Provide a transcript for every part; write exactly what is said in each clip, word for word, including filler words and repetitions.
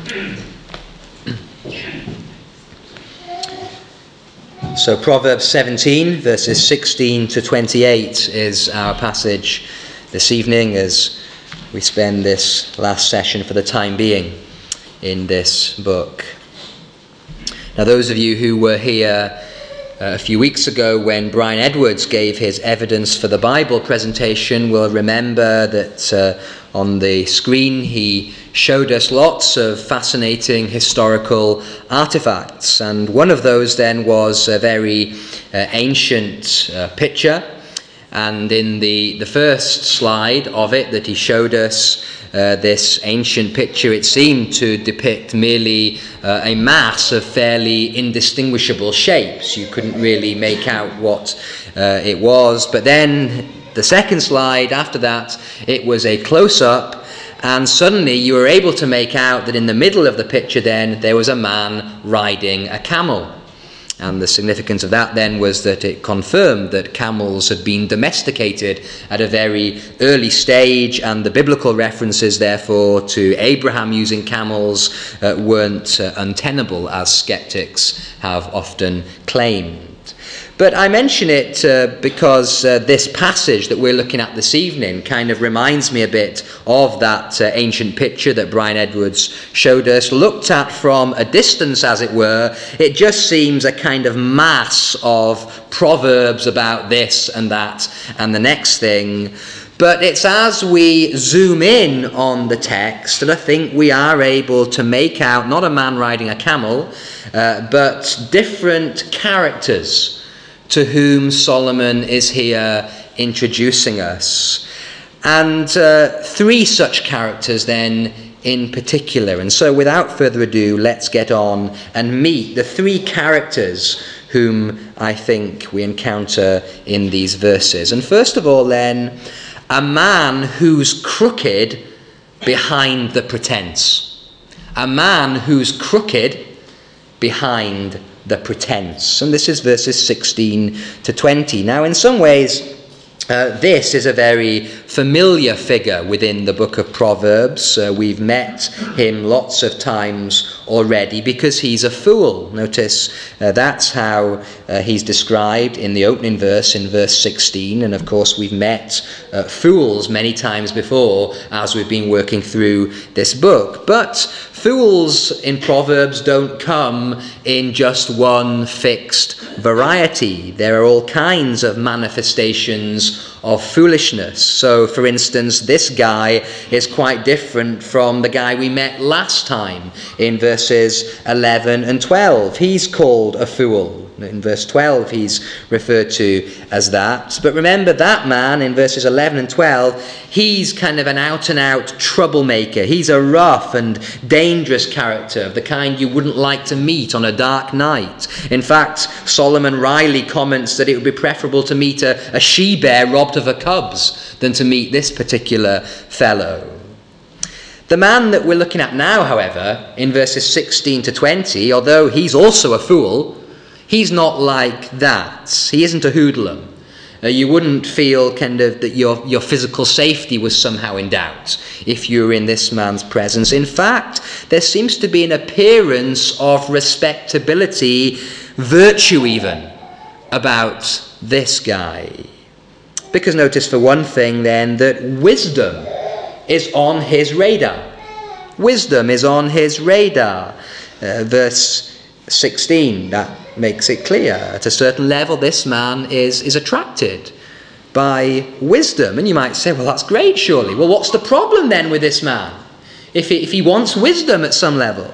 So Proverbs seventeen, verses sixteen to twenty-eight is our passage this evening as we spend this last session for the time being in this book. Now, those of you who were here uh, a few weeks ago when Brian Edwards gave his Evidence for the Bible presentation will remember that uh, on the screen he showed us lots of fascinating historical artifacts, and one of those then was a very uh, ancient uh, picture. And in the, the first slide of it that he showed us, uh, this ancient picture, it seemed to depict merely uh, a mass of fairly indistinguishable shapes. You couldn't really make out what uh, it was. But then the second slide after that, it was a close-up, and suddenly you were able to make out that in the middle of the picture then there was a man riding a camel. And the significance of that then was that it confirmed that camels had been domesticated at a very early stage, and the biblical references therefore to Abraham using camels uh, weren't uh, untenable, as skeptics have often claimed. But I mention it uh, because uh, this passage that we're looking at this evening kind of reminds me a bit of that uh, ancient picture that Brian Edwards showed us. Looked at from a distance, as it were, it just seems a kind of mass of proverbs about this and that and the next thing. But it's as we zoom in on the text that I think we are able to make out not a man riding a camel, uh, but different characters to whom Solomon is here introducing us. And uh, three such characters then in particular. And so without further ado, let's get on and meet the three characters whom I think we encounter in these verses. And first of all then, a man who's crooked behind the pretense. A man who's crooked behind the pretense. And this is verses sixteen to twenty. Now, in some ways, uh, this is a very familiar figure within the book of Proverbs. Uh, we've met him lots of times already because he's a fool. Notice uh, that's how uh, he's described in the opening verse, in verse sixteen. And of course, we've met uh, fools many times before as we've been working through this book. But fools in Proverbs don't come in just one fixed variety. There are all kinds of manifestations of foolishness. So, for instance, this guy is quite different from the guy we met last time in verses eleven and twelve. He's called a fool. In verse twelve, he's referred to as that. But remember, that man in verses eleven and twelve, he's kind of an out-and-out troublemaker. He's a rough and dangerous character, of the kind you wouldn't like to meet on a dark night. In fact, Solomon Riley comments that it would be preferable to meet a, a she-bear robbed of her cubs than to meet this particular fellow. The man that we're looking at now, however, in verses sixteen to twenty, although he's also a fool, he's not like that. He isn't a hoodlum. Uh, you wouldn't feel kind of that your, your physical safety was somehow in doubt if you were in this man's presence. In fact, there seems to be an appearance of respectability, virtue even, about this guy. Because notice for one thing then that wisdom is on his radar. Wisdom is on his radar. Uh, verse sixteen, that makes it clear. At a certain level, this man is, is attracted by wisdom. And you might say, well, that's great, surely. Well, what's the problem then with this man? If he, if he wants wisdom at some level?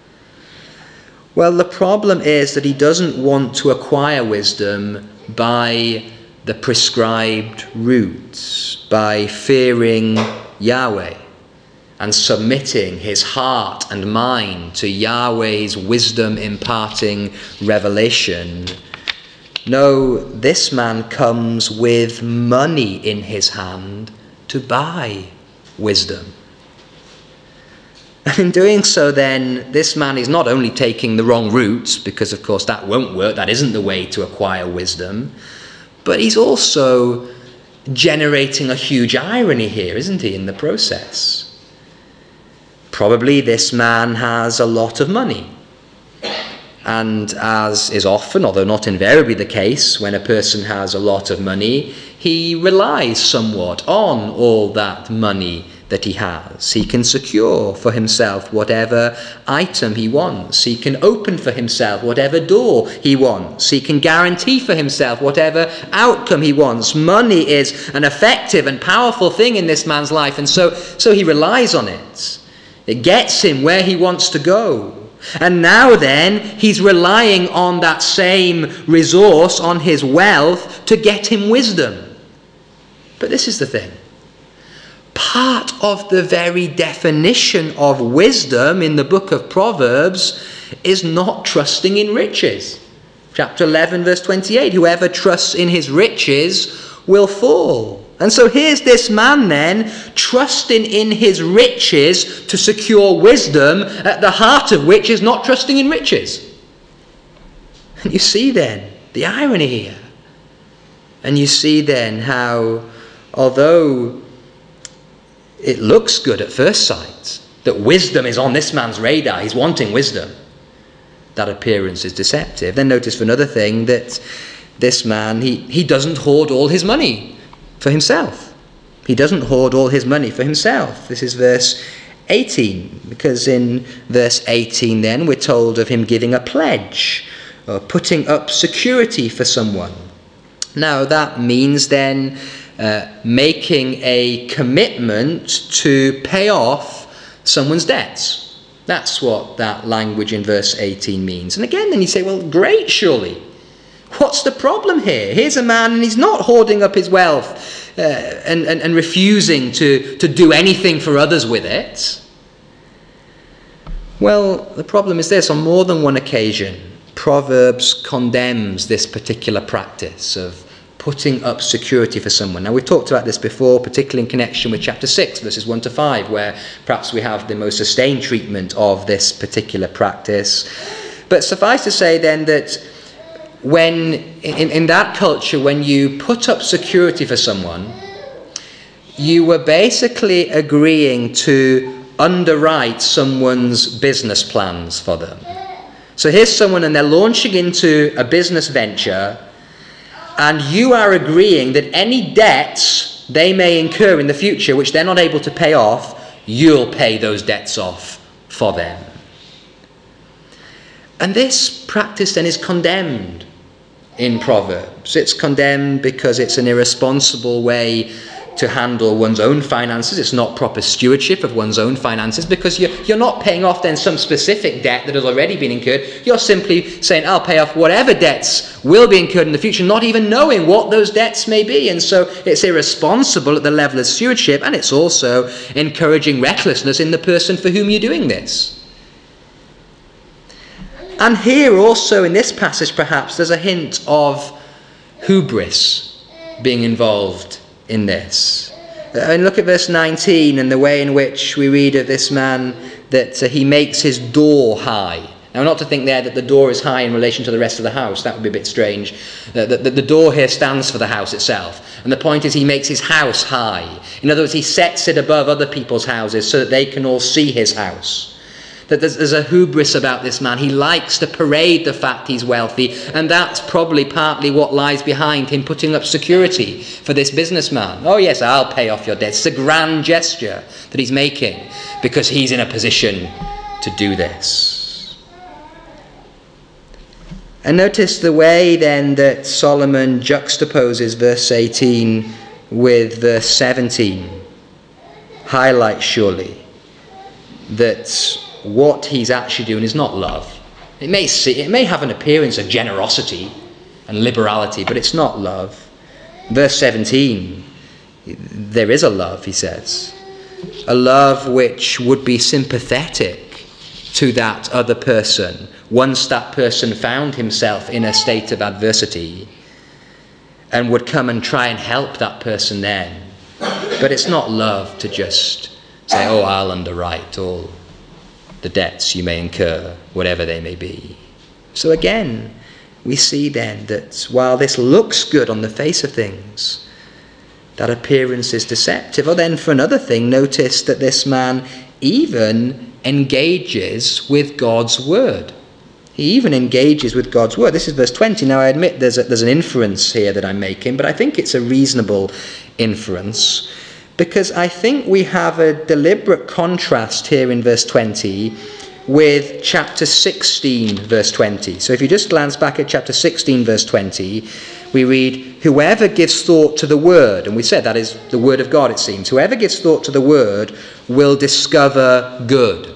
Well, the problem is that he doesn't want to acquire wisdom by the prescribed routes, by fearing Yahweh and submitting his heart and mind to Yahweh's wisdom-imparting revelation. No, this man comes with money in his hand to buy wisdom. And in doing so then, this man is not only taking the wrong route, because of course that won't work, that isn't the way to acquire wisdom, but he's also generating a huge irony here, isn't he, in the process? probably this man has a lot of money. And as is often, although not invariably the case, when a person has a lot of money, he relies somewhat on all that money that he has. He can secure for himself whatever item he wants. He can open for himself whatever door he wants. He can guarantee for himself whatever outcome he wants. Money is an effective and powerful thing in this man's life, and so, so he relies on it. It gets him where he wants to go. And now then, he's relying on that same resource, on his wealth, to get him wisdom. But this is the thing. Part of the very definition of wisdom in the book of Proverbs is not trusting in riches. Chapter eleven, verse twenty-eight, whoever trusts in his riches will fall. And so here's this man then, trusting in his riches to secure wisdom, at the heart of which is not trusting in riches. And you see then the irony here. And you see then how, although it looks good at first sight, that wisdom is on this man's radar, he's wanting wisdom, that appearance is deceptive. Then notice for another thing that this man, he, he doesn't hoard all his money for himself. He doesn't hoard all his money for himself. This is verse eighteen, because in verse eighteen then we're told of him giving a pledge, or putting up security for someone. Now that means then uh, making a commitment to pay off someone's debts. That's what that language in verse eighteen means. And again then you say, well, great, surely. What's the problem here? Here's a man and he's not hoarding up his wealth uh, and, and, and refusing to, to do anything for others with it. Well, the problem is this. On more than one occasion, Proverbs condemns this particular practice of putting up security for someone. Now, we've talked about this before, particularly in connection with chapter six, verses one to five, where perhaps we have the most sustained treatment of this particular practice. But suffice to say then that when, in, in that culture, when you put up security for someone, you were basically agreeing to underwrite someone's business plans for them. So here's someone and they're launching into a business venture, and you are agreeing that any debts they may incur in the future, which they're not able to pay off, you'll pay those debts off for them. And this practice then is condemned in Proverbs. It's condemned because it's an irresponsible way to handle one's own finances. It's not proper stewardship of one's own finances, because you're, you're not paying off then some specific debt that has already been incurred. You're simply saying, I'll pay off whatever debts will be incurred in the future, not even knowing what those debts may be. And so it's irresponsible at the level of stewardship, and it's also encouraging recklessness in the person for whom you're doing this. And here also in this passage perhaps there's a hint of hubris being involved in this. I mean, look at verse nineteen and the way in which we read of this man that uh, he makes his door high. Now, not to think there that the door is high in relation to the rest of the house. That would be a bit strange. The, the, the door here stands for the house itself. And the point is he makes his house high. In other words, he sets it above other people's houses so that they can all see his house. That there's, there's a hubris about this man. He likes to parade the fact he's wealthy, and that's probably partly what lies behind him putting up security for this businessman. Oh yes, I'll pay off your debts. It's a grand gesture that he's making because he's in a position to do this. And notice the way then that Solomon juxtaposes verse eighteen with verse seventeen. Highlights surely that what he's actually doing is not love. It may see, it may have an appearance of generosity and liberality, but it's not love. Verse seventeen, there is a love, he says. A love which would be sympathetic to that other person once that person found himself in a state of adversity, and would come and try and help that person then. But it's not love to just say, oh, I'll underwrite all the debts you may incur, whatever they may be. So again, we see then that while this looks good on the face of things, that appearance is deceptive. Or then for another thing, notice that this man even engages with God's word. He even engages with God's word. This is verse twenty. Now I admit there's, a, there's an inference here that I'm making, but I think it's a reasonable inference, because I think we have a deliberate contrast here in verse twenty with chapter sixteen, verse twenty. So if you just glance back at chapter sixteen, verse twenty, we read, whoever gives thought to the word, and we said that is the word of God, it seems. Whoever gives thought to the word will discover good.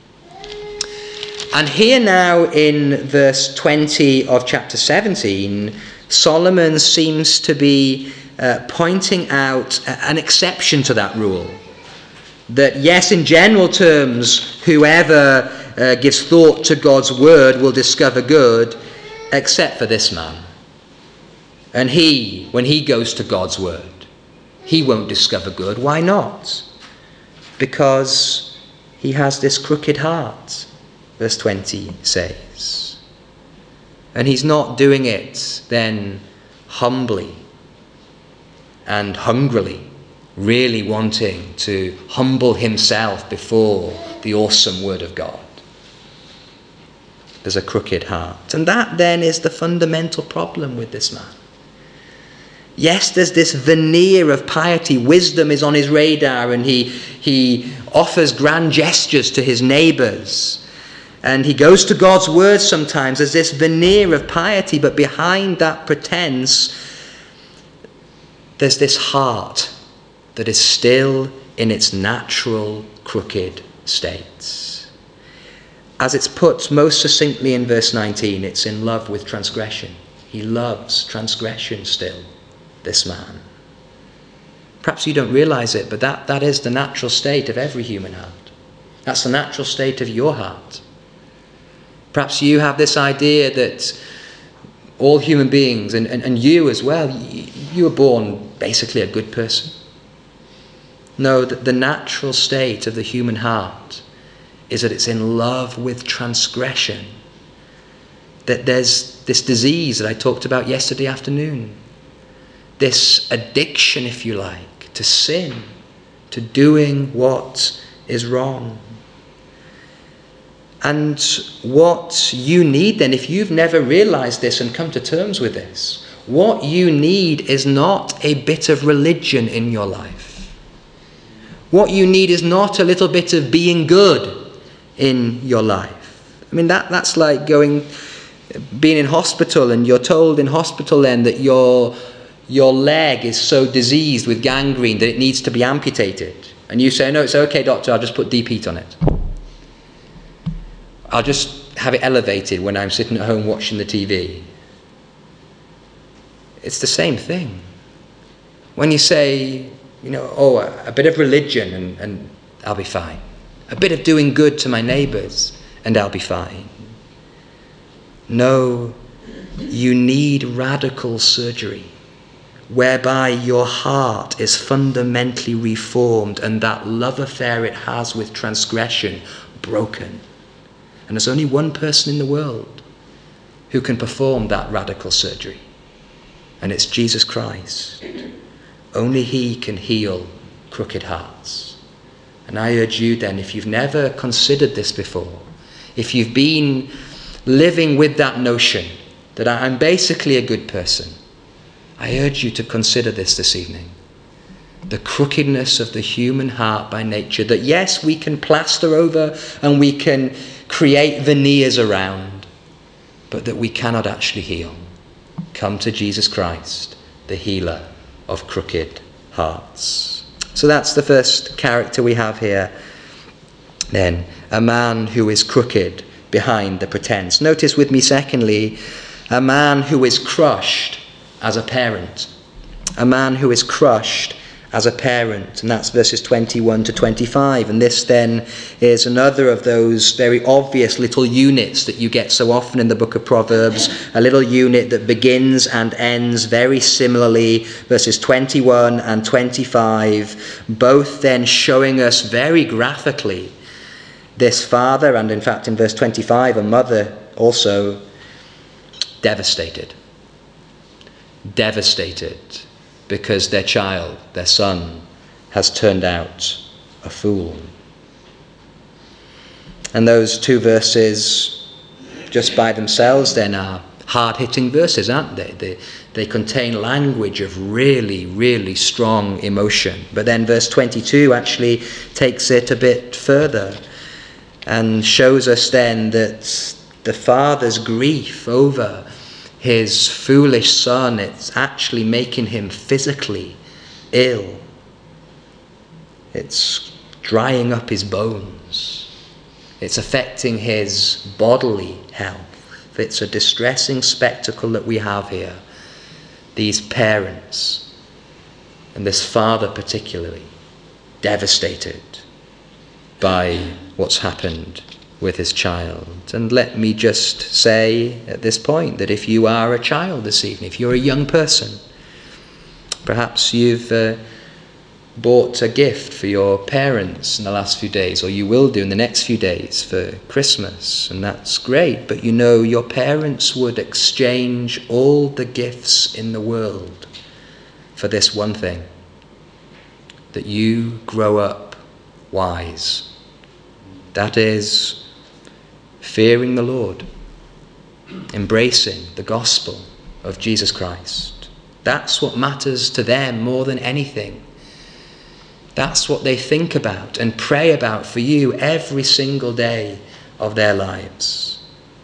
And here now in verse twenty of chapter seventeen, Solomon seems to be uh, pointing out an exception to that rule. That yes, in general terms, whoever uh, gives thought to God's word will discover good, except for this man. And he, when he goes to God's word, he won't discover good. Why not? Because he has this crooked heart, verse twenty says. And he's not doing it then humbly and hungrily, really wanting to humble himself before the awesome word of God. There's a crooked heart. And that then is the fundamental problem with this man. Yes, there's this veneer of piety. Wisdom is on his radar, and he, he offers grand gestures to his neighbours. And he goes to God's word sometimes. There's this veneer of piety, but behind that pretense, there's this heart that is still in its natural crooked state. As it's put most succinctly in verse nineteen, it's in love with transgression. He loves transgression still, this man. Perhaps you don't realize it, but that, that is the natural state of every human heart. That's the natural state of your heart. Perhaps you have this idea that all human beings, and, and, and you as well, you, you were born basically a good person. No, the, the natural state of the human heart is that it's in love with transgression. That there's this disease that I talked about yesterday afternoon. This addiction, if you like, to sin, to doing what is wrong. And what you need then, if you've never realized this and come to terms with this, what you need is not a bit of religion in your life. What you need is not a little bit of being good in your life. I mean, that, that's like going, being in hospital, and you're told in hospital then that your, your leg is so diseased with gangrene that it needs to be amputated. And you say, no, it's okay, doctor, I'll just put deep heat on it. I'll just have it elevated when I'm sitting at home watching the T V. It's the same thing. When you say, you know, oh, a, a bit of religion and, and I'll be fine. A bit of doing good to my neighbours and I'll be fine. No, you need radical surgery whereby your heart is fundamentally reformed and that love affair it has with transgression broken. And there's only one person in the world who can perform that radical surgery. And it's Jesus Christ. Only he can heal crooked hearts. And I urge you then, if you've never considered this before, if you've been living with that notion that I'm basically a good person, I urge you to consider this this evening. The crookedness of the human heart by nature, that yes, we can plaster over and we can create veneers around, but that we cannot actually heal. Come to Jesus Christ, the healer of crooked hearts. So that's the first character we have here. Then, a man who is crooked behind the pretense. Notice with me, secondly, a man who is crushed as a parent. A man who is crushed as a parent. And that's verses twenty-one to twenty-five. And this then is another of those very obvious little units that you get so often in the book of Proverbs. A little unit that begins and ends very similarly. Verses twenty-one and twenty-five. Both then showing us very graphically this father, and in fact in verse twenty-five, a mother also, devastated. Devastated. Because their child, their son, has turned out a fool. And those two verses, just by themselves then, are hard-hitting verses, aren't they? They, they contain language of really, really strong emotion. But then verse twenty-two actually takes it a bit further and shows us then that the father's grief over his foolish son, it's actually making him physically ill. It's drying up his bones. It's affecting his bodily health. It's a distressing spectacle that we have here. These parents, and this father particularly, devastated by what's happened with his child. And let me just say at this point that if you are a child this evening, if you're a young person, perhaps you've uh, bought a gift for your parents in the last few days, or you will do in the next few days for Christmas, and that's great. But you know, your parents would exchange all the gifts in the world for this one thing: that you grow up wise. That is, fearing the Lord, embracing the gospel of Jesus Christ. That's what matters to them more than anything. That's what they think about and pray about for you every single day of their lives.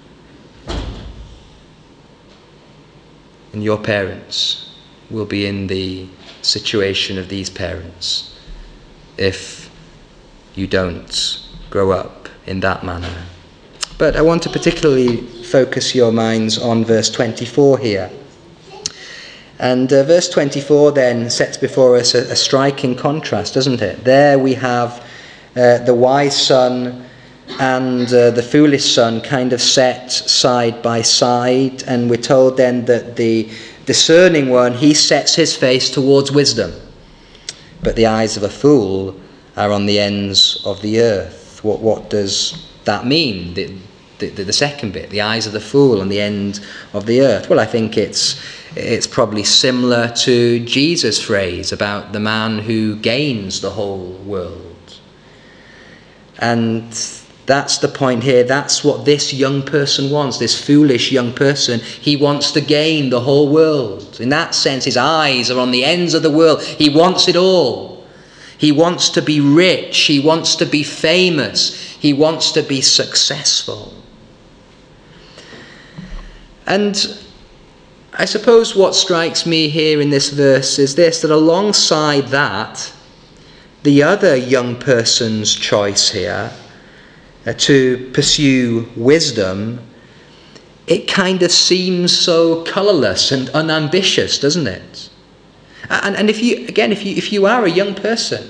And your parents will be in the situation of these parents if you don't grow up in that manner. But I want to particularly focus your minds on verse twenty-four here. And uh, verse twenty-four then sets before us a, a striking contrast, doesn't it? There we have uh, the wise son and uh, the foolish son kind of set side by side, and we're told then that the discerning one, he sets his face towards wisdom, but the eyes of a fool are on the ends of the earth. What, what does that mean? The, the, the second bit, the eyes of the fool on the end of the earth. Well, I think it's it's probably similar to Jesus' phrase about the man who gains the whole world. And that's the point here. That's what this young person wants, this foolish young person. He wants to gain the whole world. In that sense, his eyes are on the ends of the world. He wants it all. He wants to be rich. He wants to be famous. He wants to be successful. And I suppose what strikes me here in this verse is this, that alongside that, the other young person's choice here uh, to pursue wisdom, it kind of seems so colourless and unambitious, doesn't it? And, and if you, again, if you, if you are a young person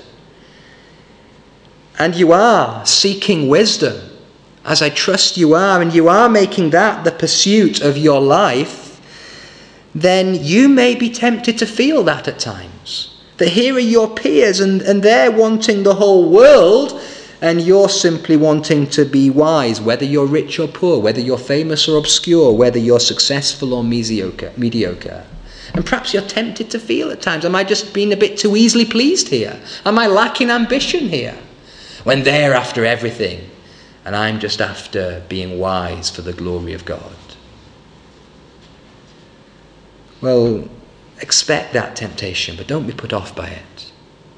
and you are seeking wisdom, as I trust you are, and you are making that the pursuit of your life, then you may be tempted to feel that at times. That here are your peers and, and they're wanting the whole world, and you're simply wanting to be wise, whether you're rich or poor, whether you're famous or obscure, whether you're successful or mediocre. mediocre. And perhaps you're tempted to feel at times, am I just being a bit too easily pleased here? Am I lacking ambition here? When they're after everything, and I'm just after being wise for the glory of God. Well, expect that temptation, but don't be put off by it.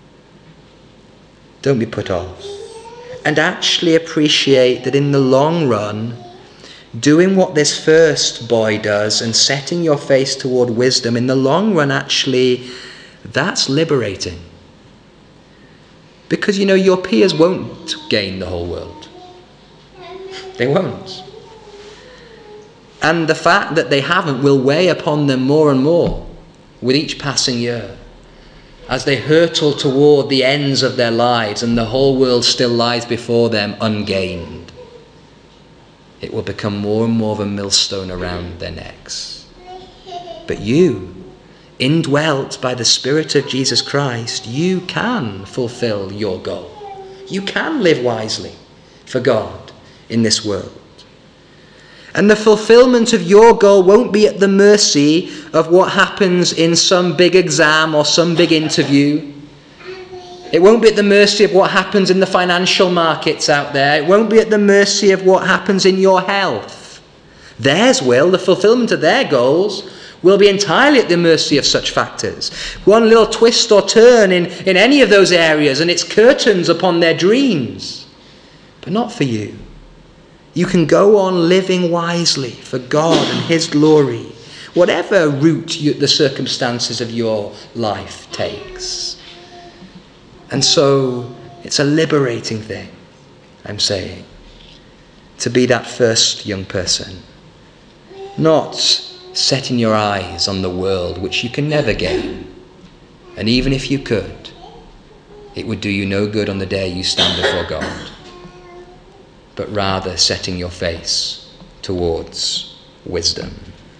Don't be put off. And actually appreciate that in the long run, doing what this first boy does and setting your face toward wisdom, in the long run, actually, that's liberating. Because, you know, your peers won't gain the whole world. They won't. And the fact that they haven't will weigh upon them more and more with each passing year, as they hurtle toward the ends of their lives and the whole world still lies before them ungained. It will become more and more of a millstone around their necks. But you, indwelt by the Spirit of Jesus Christ, you can fulfill your goal. You can live wisely for God in this world. And the fulfillment of your goal won't be at the mercy of what happens in some big exam or some big interview. It won't be at the mercy of what happens in the financial markets out there. It won't be at the mercy of what happens in your health. Theirs will, the fulfillment of their goals, will be entirely at the mercy of such factors. One little twist or turn in, in any of those areas and it's curtains upon their dreams. But not for you. You can go on living wisely for God and his glory, whatever route you, the circumstances of your life takes. And so it's a liberating thing, I'm saying, to be that first young person. Not setting your eyes on the world, which you can never gain. And even if you could, it would do you no good on the day you stand before God. But rather setting your face towards wisdom.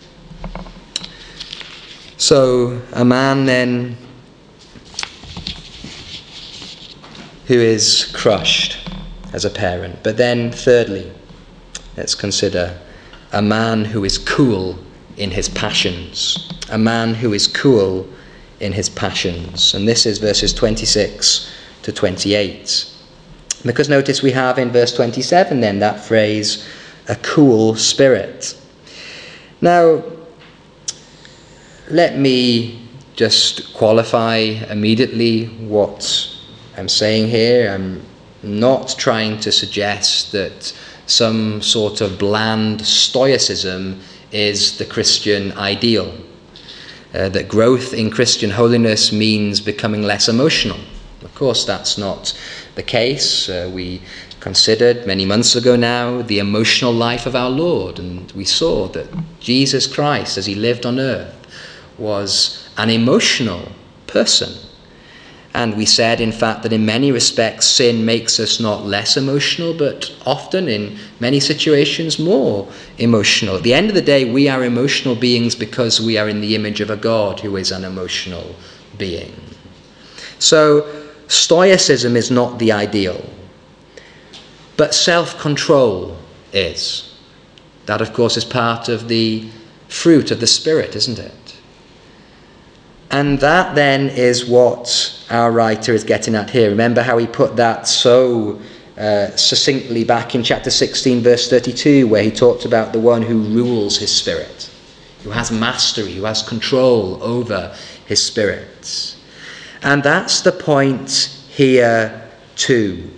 So a man then who is crushed as a parent. But then thirdly, let's consider a man who is cool in his passions. A man who is cool in his passions. And this is verses twenty-six to twenty-eight. Because notice we have in verse twenty-seven then that phrase, a cool spirit. Now, let me just qualify immediately what I'm saying here. I'm not trying to suggest that some sort of bland stoicism is the Christian ideal. Uh, that growth in Christian holiness means becoming less emotional. Of course, that's not the case. Uh, we considered many months ago now the emotional life of our Lord, and we saw that Jesus Christ, as he lived on earth, was an emotional person. And we said, in fact, that in many respects sin makes us not less emotional, but often in many situations more emotional. At the end of the day, we are emotional beings because we are in the image of a God who is an emotional being. So stoicism is not the ideal, but self-control is. That, of course, is part of the fruit of the Spirit, isn't it? And that then is what our writer is getting at here. Remember how he put that so uh, succinctly back in chapter sixteen, verse thirty-two, where he talked about the one who rules his spirit, who has mastery, who has control over his spirit. And that's the point here too.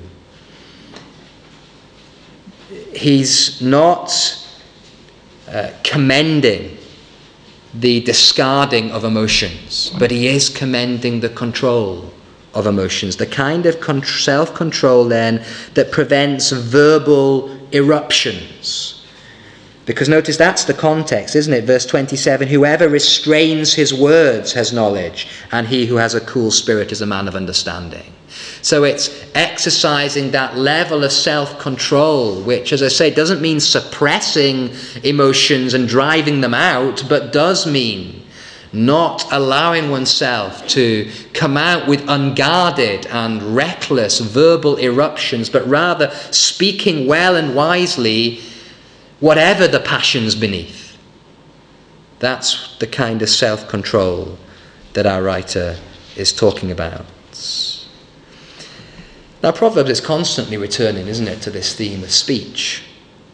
He's not uh, commending the discarding of emotions, but he is commending the control of emotions, the kind of con- self-control then that prevents verbal eruptions. Because notice that's the context, isn't it? Verse twenty-seven, whoever restrains his words has knowledge, and he who has a cool spirit is a man of understanding. So it's exercising that level of self-control, which, as I say, doesn't mean suppressing emotions and driving them out, but does mean not allowing oneself to come out with unguarded and reckless verbal eruptions, but rather speaking well and wisely whatever the passions beneath. That's the kind of self-control that our writer is talking about. Now, Proverbs is constantly returning, isn't it, to this theme of speech.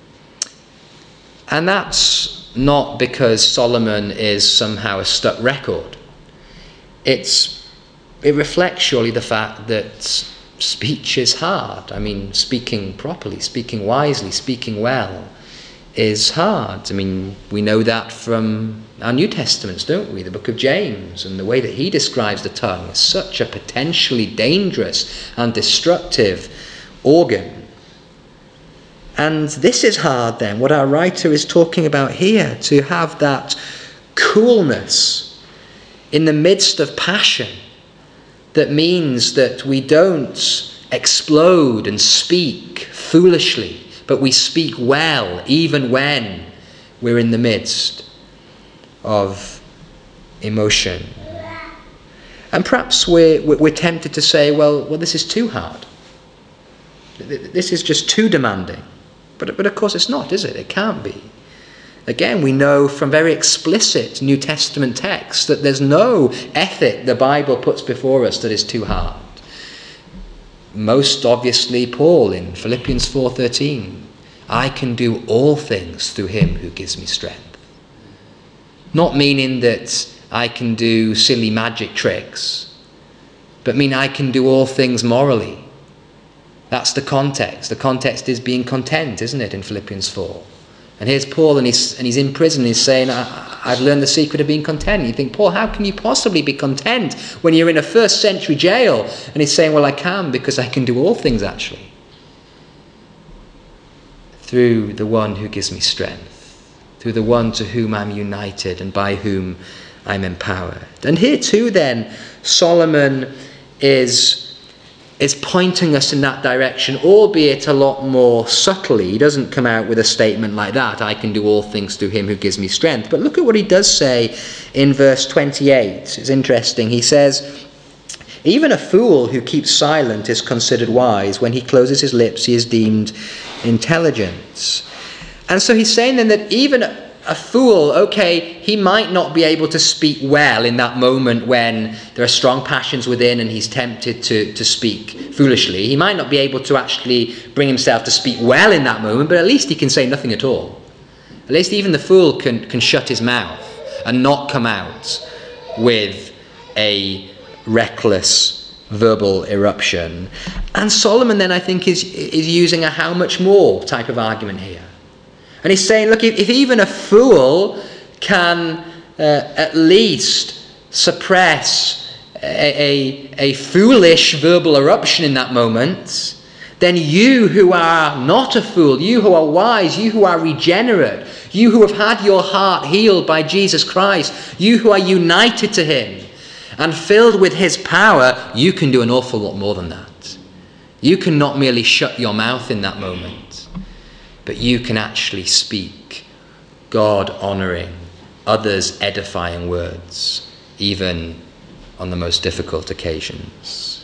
And that's not because Solomon is somehow a stuck record. It's, it reflects surely the fact that speech is hard. I mean, speaking properly, speaking wisely, speaking well is hard. I mean, we know that from our New Testaments, don't we? The book of James and the way that he describes the tongue as such a potentially dangerous and destructive organ. And this is hard then, what our writer is talking about here, to have that coolness in the midst of passion that means that we don't explode and speak foolishly, but we speak well even when we're in the midst of emotion. And perhaps we're, we're tempted to say, well, well, this is too hard. This is just too demanding. But, but of course it's not, is it? It can't be. Again, we know from very explicit New Testament texts that there's no ethic the Bible puts before us that is too hard. most obviously Paul in Philippians four thirteen. I can do all things through him who gives me strength. Not meaning that I can do silly magic tricks, but mean I can do all things morally. That's the context. The context is being content, isn't it, in Philippians four? And here's Paul, and he's, and he's in prison, and he's saying, I, I've learned the secret of being content. And you think, Paul, how can you possibly be content when you're in a first century jail? And he's saying, well, I can, because I can do all things, actually, through the one who gives me strength, through the one to whom I'm united and by whom I'm empowered. And here too, then, Solomon is... is pointing us in that direction, albeit a lot more subtly. He doesn't come out with a statement like that, I can do all things through him who gives me strength. But look at what he does say in verse twenty-eight. It's interesting. He says, even a fool who keeps silent is considered wise. When he closes his lips, he is deemed intelligent. And so he's saying then that even a fool, okay, he might not be able to speak well in that moment when there are strong passions within and he's tempted to, to speak foolishly. He might not be able to actually bring himself to speak well in that moment, but at least he can say nothing at all. At least even the fool can, can shut his mouth and not come out with a reckless verbal eruption. And Solomon then, I think, is, is using a how much more type of argument here. And he's saying, look, if, if even a fool can uh, at least suppress a, a, a foolish verbal eruption in that moment, then you who are not a fool, you who are wise, you who are regenerate, you who have had your heart healed by Jesus Christ, you who are united to him and filled with his power, you can do an awful lot more than that. You can not merely shut your mouth in that moment, but you can actually speak God-honouring, others-edifying words, even on the most difficult occasions.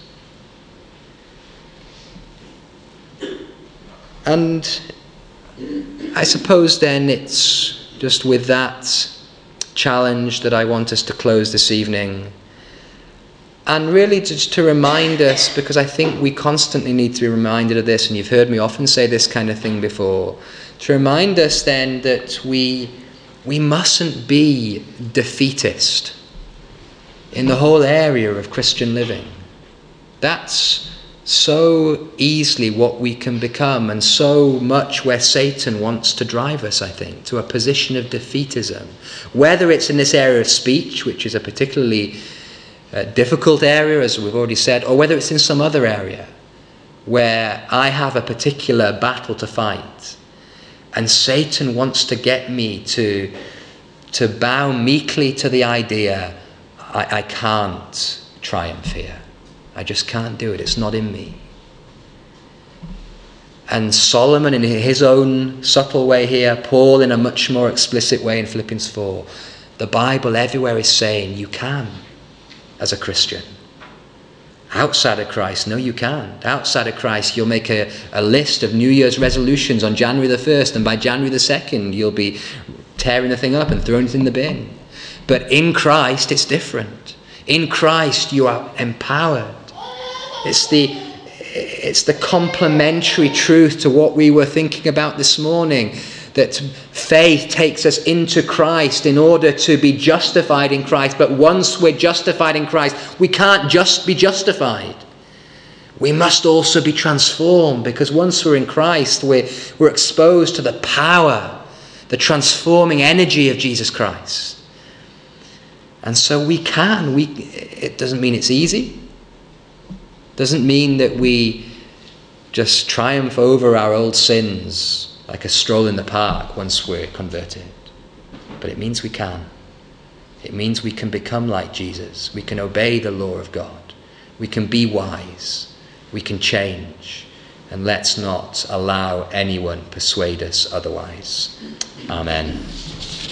And I suppose then it's just with that challenge that I want us to close this evening. And really just to remind us, because I think we constantly need to be reminded of this, and you've heard me often say this kind of thing before, to remind us then that we we mustn't be defeatist in the whole area of Christian living. That's so easily what we can become, and so much where Satan wants to drive us, I think, to a position of defeatism. Whether it's in this area of speech, which is a particularly uh, difficult area, as we've already said, or whether it's in some other area where I have a particular battle to fight, and Satan wants to get me to, to bow meekly to the idea, I, I can't triumph here. I just can't do it. It's not in me. And Solomon in his own subtle way here, Paul in a much more explicit way in Philippians four, the Bible everywhere is saying you can as a Christian. Outside of Christ, no, you can't. Outside of Christ, you'll make a, a list of New Year's resolutions on January the first, and by January the second, you'll be tearing the thing up and throwing it in the bin. But in Christ, it's different. In Christ, you are empowered. It's the, it's the complementary truth to what we were thinking about this morning, that faith takes us into Christ in order to be justified in Christ. But once we're justified in Christ, we can't just be justified. We must also be transformed, because once we're in Christ, we're, we're exposed to the power, the transforming energy of Jesus Christ. And so we can. We, it doesn't mean it's easy. Doesn't mean that we just triumph over our old sins like a stroll in the park once we're converted. But it means we can. It means we can become like Jesus. We can obey the law of God. We can be wise. We can change. And let's not allow anyone persuade us otherwise. Amen.